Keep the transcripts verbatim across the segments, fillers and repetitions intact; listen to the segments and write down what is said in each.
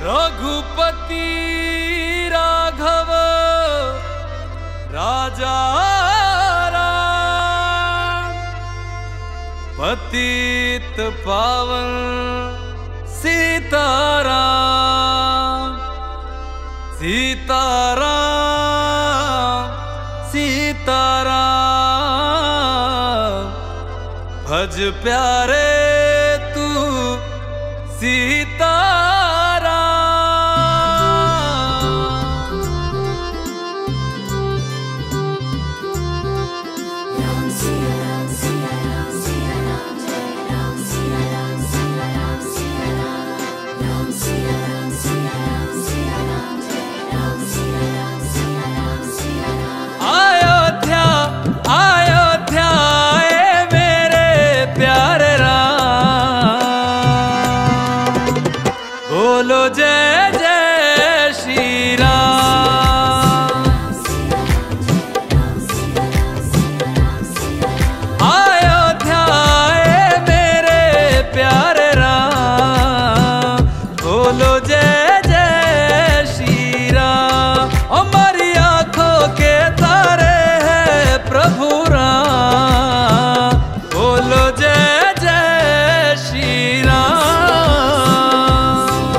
रघुपति राघव राजा राम, पतित पावन सीताराम सीताराम सीताराम। भज प्यारे तू सीताराम। राम सिया राम सिया राम सिया राम जय राम सिया राम सिया राम सिया राम राम सिया राम सिया राम सिया राम जय राम सिया राम सिया राम सिया राम। अयोध्या अयोध्या ए मेरे प्यारे राम, बोलो जय जय श्री राम। अयोध्या ए मेरे प्यारे राम, बोलो जय जय श्री राम। हमारी आंखों के तारे हैं प्रभु राम, बोलो जय जय श्री राम।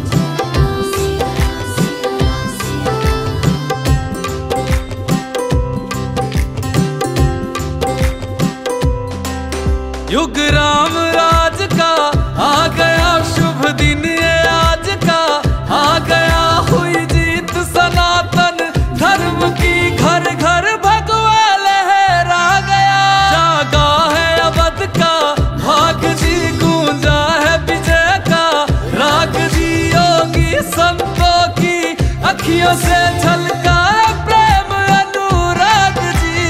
युग राम राज का आ गया शुभ दिन ये आज का, आ गया हुई जीत सनातन धर्म की, घर घर भगवा लहरा गया। जागा है अवध का भाग जी, गूंजा है विजय का राग जी। योगी संतों की अखियों से झलका है प्रेम अनुराग जी।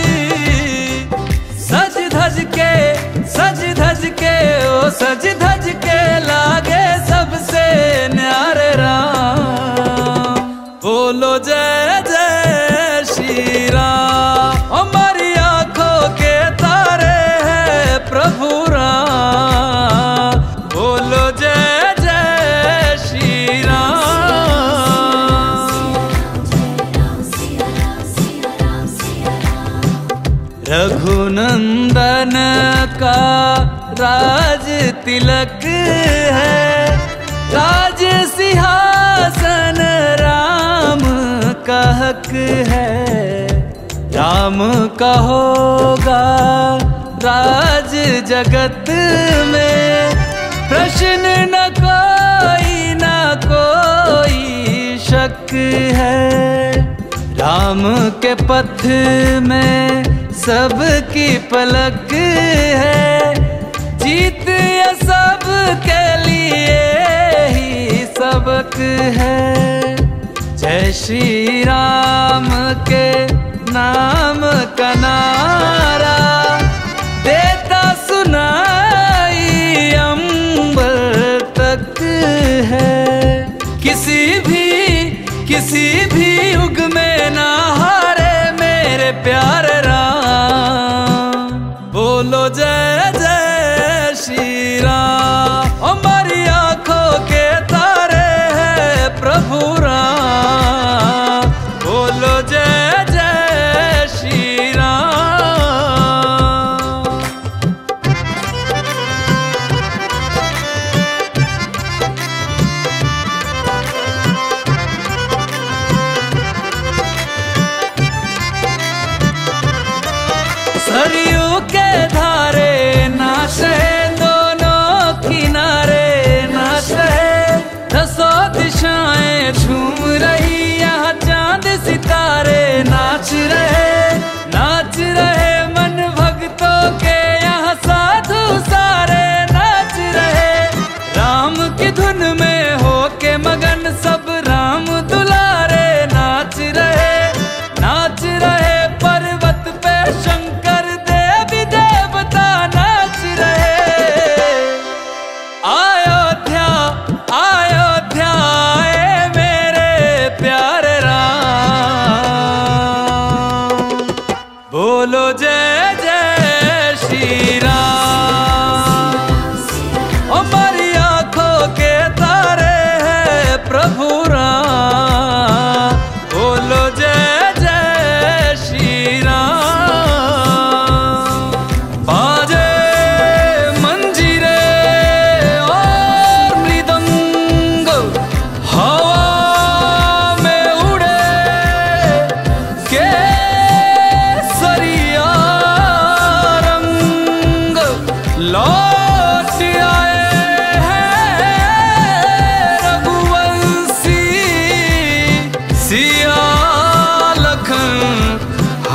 सज धज के सज धज के ओ सज धज के लागे सबसे न्यारे राम, बोलो जय जय श्री राम। हमारी आंखों के तारे हैं प्रभु राम, बोलो जय जय श्री राम। रघुनंदन का राज तिलक है, राज सिंहासन राम का हक है। राम का होगा राज जगत में, प्रश्न न कोई न कोई शक है। राम के पथ में सबकी पलक है, जीत ये सब के लिए ही सबक है। जय श्री राम के नाम का नारा देता सुनाई अंबर तक है। किसी भी किसी भी युग में ना हारे मेरे प्यारे राम, बोलो जय जय श्री राम। हमारी आंखों के तारे हैं प्रभु राम, बोलो जय जय श्री राम। सरयू के धारे नाच है दोनों किनारे, नाच है दसों दिशाएं झूम रही, यहाँ चांद सितारे नाच रहे नाच रहे। मन भक्तों के यहाँ साधु सारे नाच रहे, राम की धुन में हो के मगन सब राम दुलारे नाच रहे नाच रहे। पर्वत पे शंकर देवी देवता नाच रहे। अयोध्या अयोध्या ए मेरे प्यारे राम, बोलो जय जय श्री राम। हमारी आंखों के तारे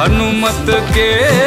हनुमत के